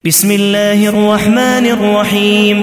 بسم الله الرحمن الرحيم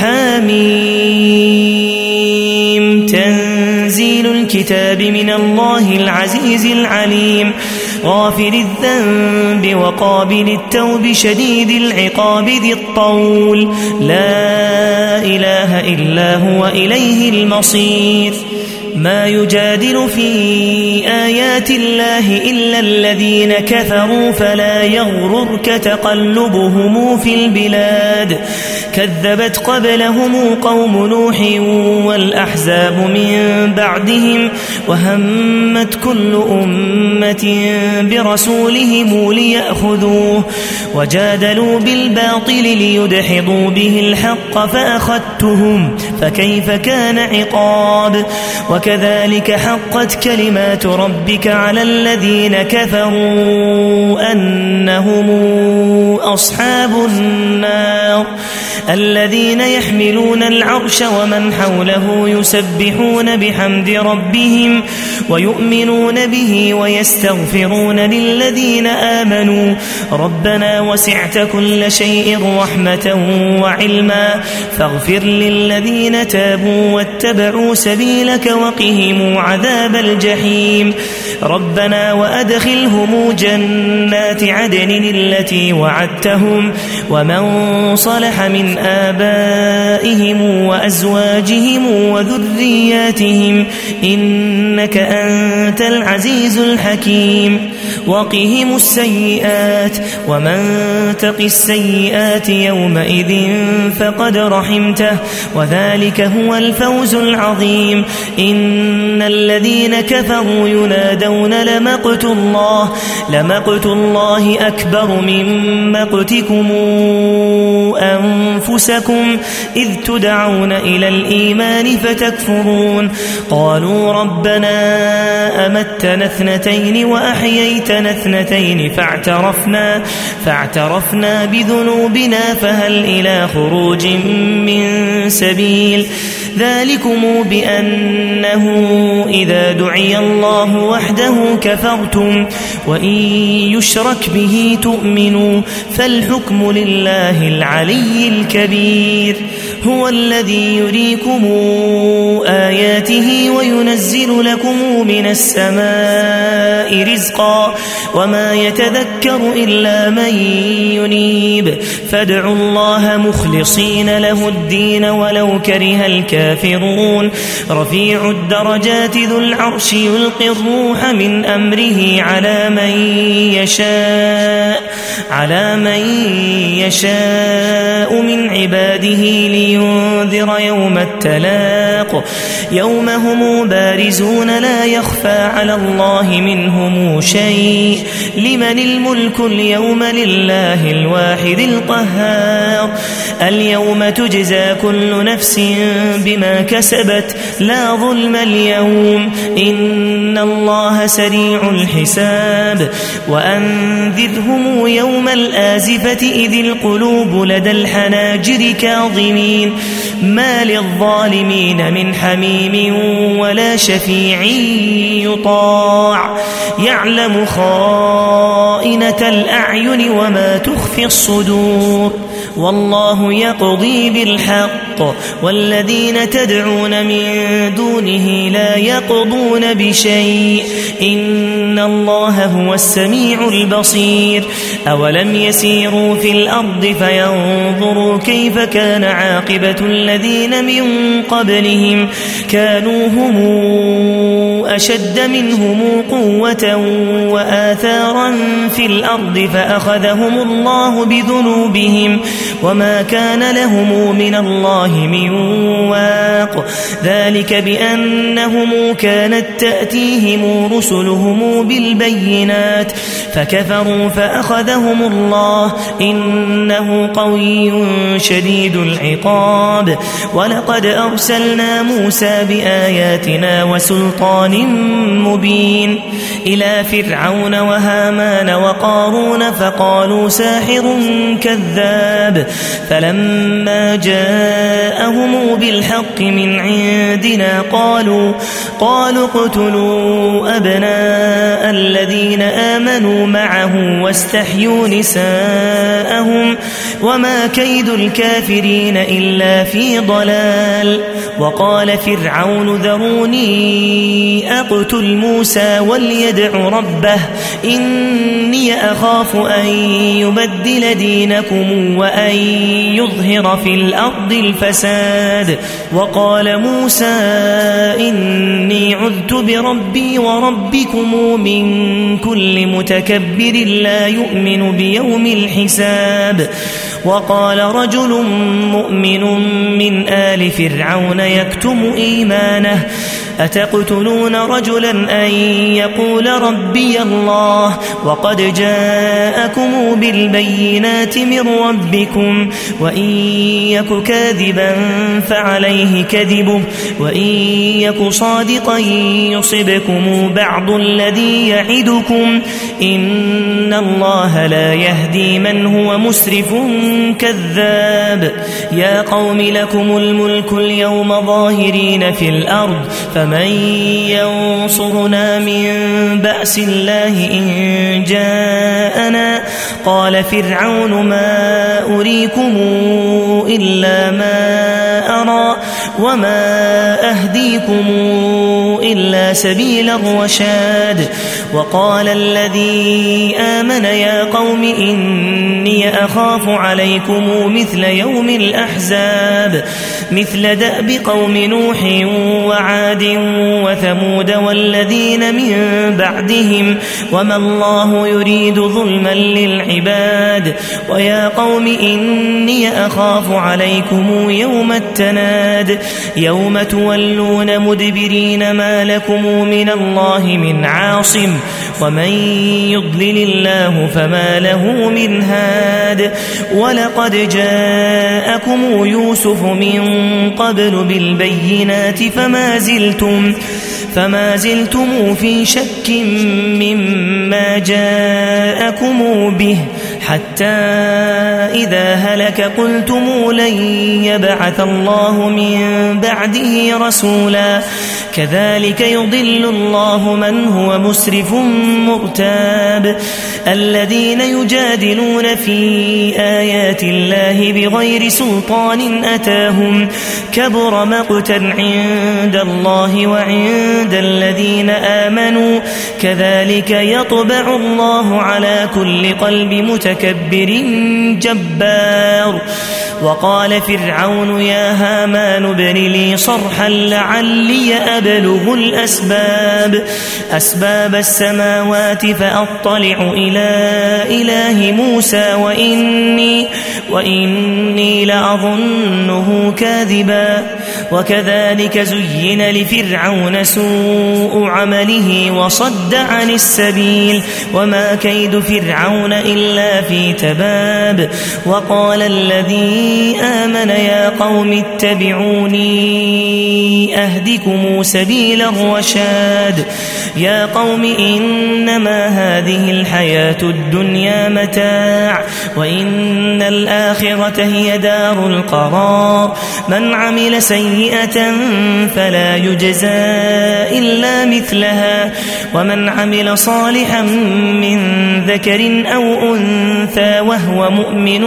حميم تنزيل الكتاب من الله العزيز العليم غافر الذنب وقابل التوب شديد العقاب ذي الطول لا إله إلا هو إليه المصير ما يجادل في آيات الله إلا الذين كفروا فلا يغررك تقلبهم في البلاد كذبت قبلهم قوم نوح والأحزاب من بعدهم وهمت كل أمة برسولهم ليأخذوه وجادلوا بالباطل ليدحضوا به الحق فأخذتهم فكيف كان عقاب وكذلك حقت كلمات ربك على الذين كفروا أنهم أصحاب النار الذين يحملون العرش ومن حوله يسبحون بحمد ربهم ويؤمنون به ويستغفرون للذين آمنوا ربنا وسعت كل شيء رحمة وعلما فاغفر للذين تابوا واتبعوا سبيلك وقهم عذاب الجحيم ربنا وأدخلهم جنات عدن التي وعدتهم ومن صلح من آبائهم وأزواجهم وذرياتهم إنك أنت العزيز الحكيم وقهم السيئات ومن تق السيئات يومئذ فقد رحمته وذلك هو الفوز العظيم إن الذين كفروا ينادون لمقت الله أكبر من مقتكم أنفسكم إذ تدعون إلى الإيمان فتكفرون قالوا ربنا أمتنا اثنتين وأحييتنا اثنتين فاعترفنا بذنوبنا فهل إلى خروج من سبيل ذلكم بأنه إذا دعي الله وحده كفرتم وإن يشرك به تؤمنوا فالحكم لله العلي الكبير هو الذي يريكم آياته وينزل لكم من السماء رزقا وما يتذكر إلا من ينيب فادعوا الله مخلصين له الدين ولو كره الكافرون رفيع الدرجات ذو العرش يلقي الروح من أمره على من يشاء من عباده لينذر يوم التلاق يوم هم بارزون لا يخفى على الله منهم شيء لمن الملك اليوم لله الواحد القهار اليوم تجزى كل نفس بما كسبت لا ظلم اليوم إن الله سريع الحساب وأنذرهم يوم الآزفة إذ القلوب لدى الحناجر كاظمين ما للظالمين من حميم ولا شفيع يطاع يعلم خائنة الأعين وما تخفي الصدور والله يقضي بالحق والذين تدعون من دونه لا يقضون بشيء إن الله هو السميع البصير أولم يسيروا في الأرض فينظروا كيف كان عاقبة الذين من قبلهم كانوا هم أشد منهم قوة وآثارا في الأرض فأخذهم الله بذنوبهم وما كان لهم من الله من واق ذلك بأنهم كانت تأتيهم رسلهم بالبينات فكفروا فأخذهم الله إنه قوي شديد العقاب ولقد أرسلنا موسى بآياتنا وسلطان مبين إلى فرعون وهامان وقارون فقالوا ساحر كذاب فلما جاءهم بالحق من عندنا قالوا اقتلوا أبناء الذين آمنوا معه واستحيوا نساءهم وما كيد الكافرين إلا في ضلال. وقال فرعون ذروني أقتل موسى وليدع ربه إني أخاف أن يبدل دينكم وأن يظهر في الأرض الفساد. وقال موسى إني عذت بربي وربكم من كل متكبر لا يؤمن بيوم الحساب. وقال رجل مؤمن من آل فرعون يكتم إيمانه أتقتلون رجلا أن يقول ربي الله وقد جاءكم بالبينات من ربكم وإن يك كاذبا فعليه كذبه وإن يك صادقا يصبكم بعض الذي يعدكم إن الله لا يهدي من هو مسرف كذاب. يا قوم لكم الملك اليوم ظاهرين في الأرض فمن ينصرنا من بأس الله إن جاءنا. قال فرعون ما أريكم إلا ما أرى وما أهديكم إلا سبيل الرشاد. وقال الذي آمن يا قوم إني أخاف عليكم مثل يوم الأحزاب مثل دأب قوم نوح وعاد وثمود والذين من بعدهم وما الله يريد ظلما للعباد. ويا قوم إني أخاف عليكم يوم التناد يوم تولون مدبرين ما لكم من الله من عاصم ومن يضلل الله فما له من هاد. ولقد جاءكم يوسف من قبل بالبينات فما زلتم في شك مما جاءكم به حتى إذا هلك قلتم لن يبعث الله من بعده رسولا كذلك يضل الله من هو مسرف مرتاب. الذين يجادلون في آيات الله بغير سلطان أتاهم كبر مقتا عند الله وعند الذين آمنوا كذلك يطبع الله على كل قلب متكبر جبار. وقال فرعون يا هامان ابن لي صرحا لعلي أبلغ أسباب السماوات فأطلع إلى إله موسى وإني لأظنه كاذبا. وكذلك زين لفرعون سوء عمله وصد عن السبيل وما كيد فرعون إلا في تباب. وقال الذي آمن يا قوم اتبعوني أهدكم سبيل الرشاد. يا قوم إنما هذه الحياة الدنيا متاع وإن الآخرة هي دار القرار. من عمل سيئة فلا يجزى إلا مثلها ومن عمل صالحا من ذكر أو أنثى وهو مؤمن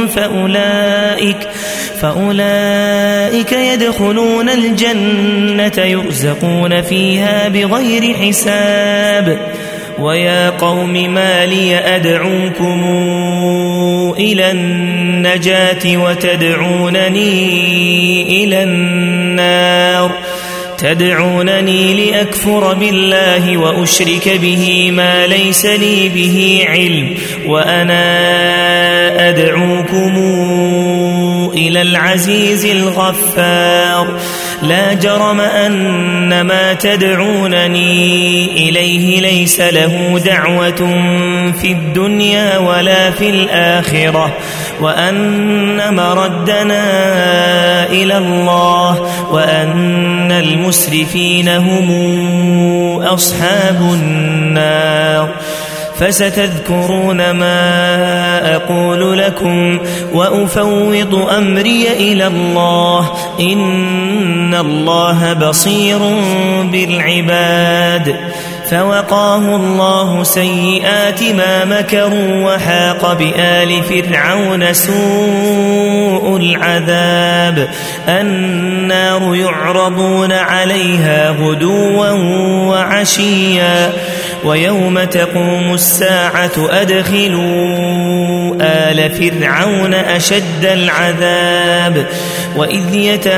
فأولئك يدخلون الجنة يرزقون فيها بغير حساب. ويا قوم ما لي أدعوكم إلى النجاة وتدعونني إلى النار. تدعونني لأكفر بالله وأشرك به ما ليس لي به علم وأنا أدعوكم إلى العزيز الغفار. لا جرم أن ما تدعونني إليه ليس له دعوة في الدنيا ولا في الآخرة وأن مردنا إلى الله وأن المسرفين هم أصحاب النار. فستذكرون ما أقول لكم وأفوض أمري إلى الله إن الله بصير بالعباد. فوقاه الله سيئات ما مكروا وحاق بآل فرعون سوء العذاب النار يعرضون عليها غدوا وعشيا ويوم تقوم الساعة أدخلوا آل فرعون أشد العذاب وإذ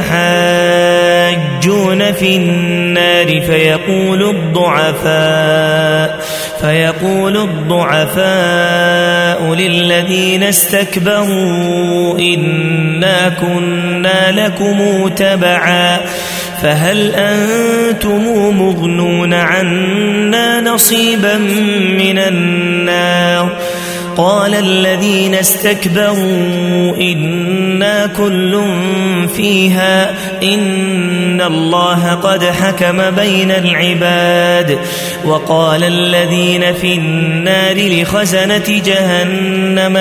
يتحاجون في النار فيقول الضعفاء للذين استكبروا إنا كنا لكم تبعا فهل أنتم مغنون عنا نصيبا من النار قال الذين استكبروا إنا كل فيها إن الله قد حكم بين العباد وقال الذين في النار لخزنة جهنم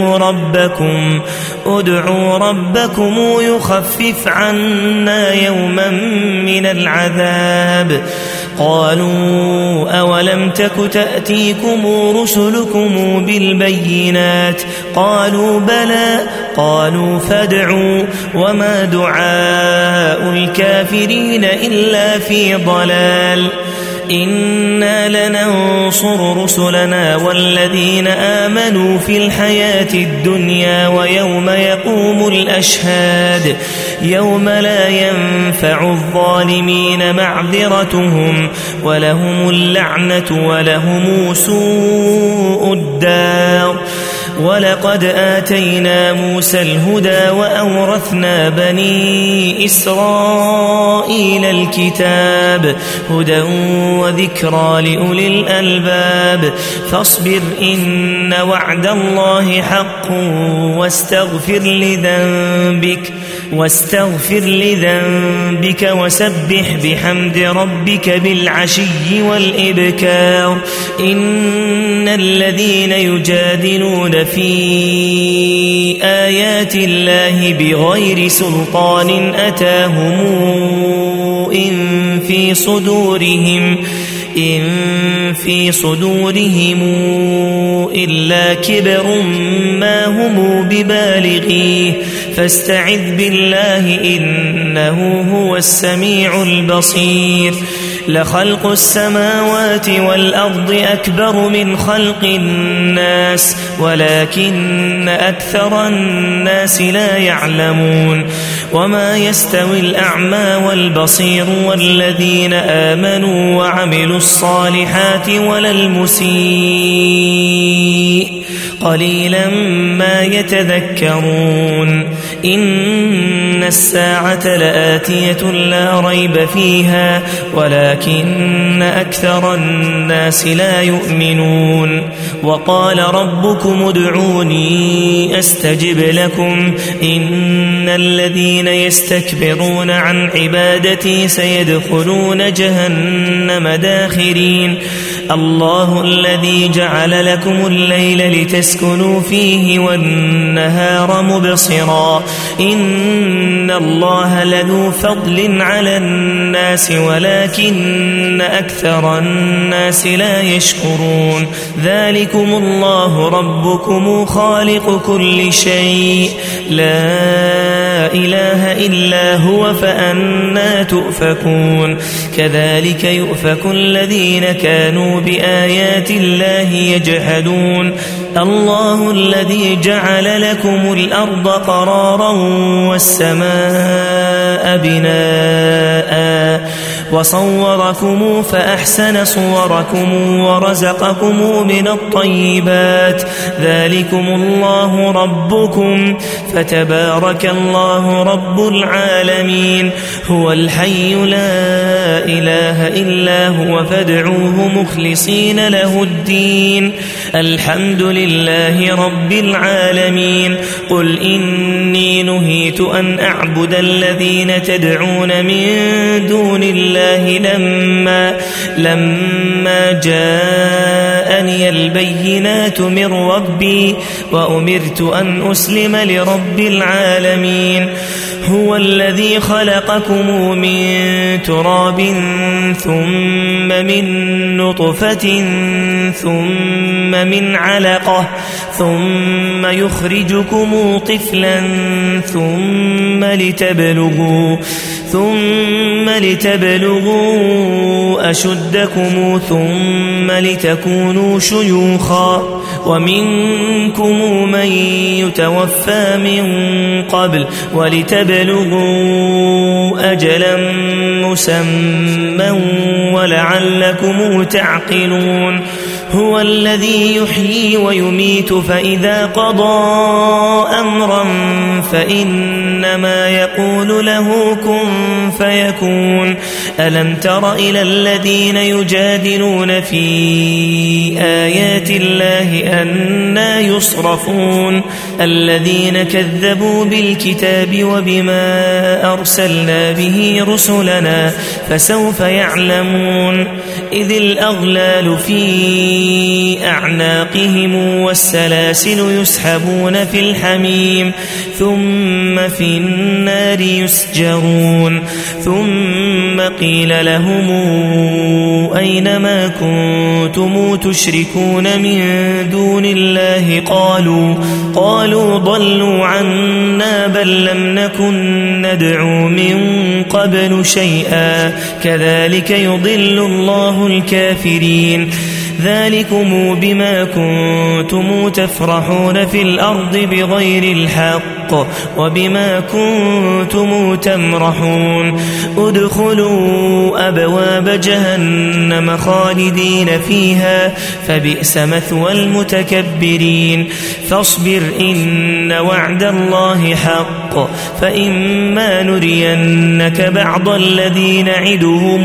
ادعوا ربكم يخفف عنا يوما من العذاب قالوا أولم تك تأتيكم رسلكم بالبينات قالوا بلى قالوا فادعوا وما دعاء الكافرين إلا في ضلال إنا لننصر رسلنا والذين آمنوا في الحياة الدنيا ويوم يقوم الأشهاد يوم لا ينفع الظالمين معذرتهم ولهم اللعنة ولهم سوء الدار ولقد آتينا موسى الهدى وأورثنا بني إسرائيل الكتاب هدى وذكرى لأولي الألباب فاصبر إن وعد الله حق واستغفر لذنبك وسبح بحمد ربك بالعشي والإبكار إن الذين يجادلون في آيات الله بغير سلطان أتاهم إن في صدورهم إلا كبر ما هم ببالغيه فاستعذ بالله إنه هو السميع البصير لخلق السماوات والأرض أكبر من خلق الناس ولكن أكثر الناس لا يعلمون وما يستوي الأعمى والبصير والذين آمنوا وعملوا الصالحات ولا المسيء قليلا ما يتذكرون إن الساعة لآتية لا ريب فيها ولكن أكثر الناس لا يؤمنون وقال ربكم ادعوني أستجب لكم إن الذين يستكبرون عن عبادتي سيدخلون جهنم داخرين الله الذي جعل لكم الليل لتسكنوا فيه والنهار مبصرا إن الله لذو فضل على الناس ولكن أكثر الناس لا يشكرون ذلكم الله ربكم خالق كل شيء لا إله إلا هو فأنى تؤفكون كذلك يؤفك الذين كانوا بآيات الله يجحدون الله الذي جعل لكم الأرض قرارا والسماء بناء وصوركم فأحسن صوركم ورزقكم من الطيبات ذلكم الله ربكم فتبارك الله رب العالمين هو الحي لا إله إلا هو فادعوه مخلصين له الدين الحمد لله رب العالمين قل إني نهيت أن أعبد الذين تدعون من دون الله لما جاءني البينات من ربي وأمرت أن أسلم لرب العالمين هو الذي خلقكم من تراب ثم من نطفة ثم من علقة ثم يخرجكم طفلا ثم لتبلغوا أشدكم ثم لتكونوا شيوخا ومنكم من يتوفى من قبل ولتبلغوا أجلا مسمى ولعلكم تعقلون هو الذي يحيي ويميت فإذا قضى أمرا فإنما يقول له كن فيكون ألم تر إلى الذين يجادلون في آيات الله أنى يصرفون الذين كذبوا بالكتاب وبما أرسلنا به رسلنا فسوف يعلمون إذ الأغلال في أعناقهم والسلاسل يسحبون في الحميم ثم في النار يسجرون ثم قيل لهم أين ما كنتم تشركون من دون الله قالوا ضلوا عنا بل لم نكن ندعو من قبل شيئا كذلك يضل الله الكافرين ذلكم بما كنتم تفرحون في الأرض بغير الحق وبما كنتم تمرحون ادخلوا أبواب جهنم خالدين فيها فبئس مثوى المتكبرين فاصبر إن وعد الله حق فإما نرينك بعض الذي نعدهم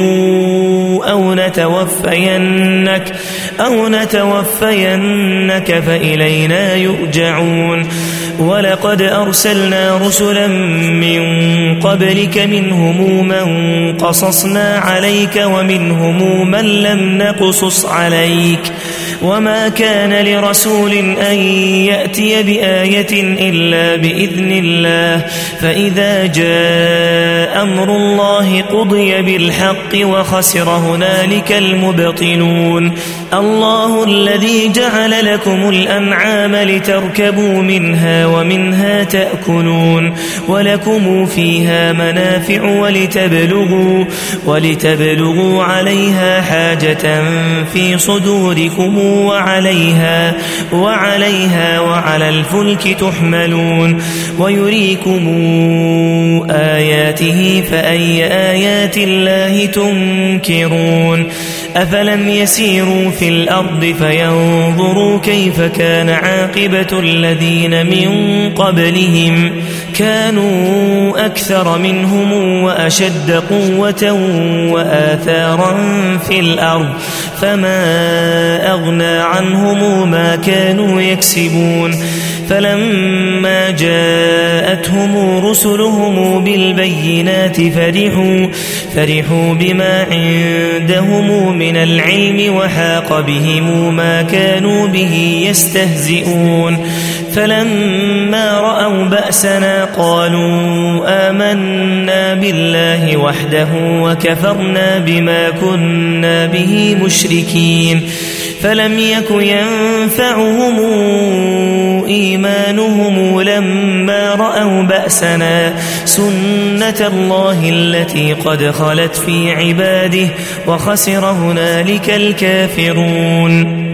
أو نتوفينك فإلينا يرجعون ولقد أرسلنا رسلا من قبلك منهم من قصصنا عليك ومنهم من لم نقصص عليك وما كان لرسول أن يأتي بآية إلا بإذن الله فإذا جاء أمر الله قضي بالحق وخسر هنالك المبطلون الله الذي جعل لكم الأنعام لتركبوا منها ومنها تأكلون ولكم فيها منافع ولتبلغوا عليها حاجة في صدوركم وعليها وعلى الفلك تحملون ويريكم آياته فأي آيات الله تنكرون أفلم يسيروا في الأرض فينظروا كيف كان عاقبة الذين من قبلهم كانوا أكثر منهم وأشد قوة وآثارا في الأرض فما أغنى عنهم ما كانوا يكسبون فلما جاءتهم رسلهم بالبينات فرحوا بما عندهم من العلم وحاق بهم ما كانوا به يستهزئون فلما رأوا بأسنا قالوا آمنا بالله وحده وكفرنا بما كنا به مشركين فلم يك ينفعهم إيمانهم لما رأوا بأسنا سنة الله التي قد خلت في عباده وخسر هنالك الكافرون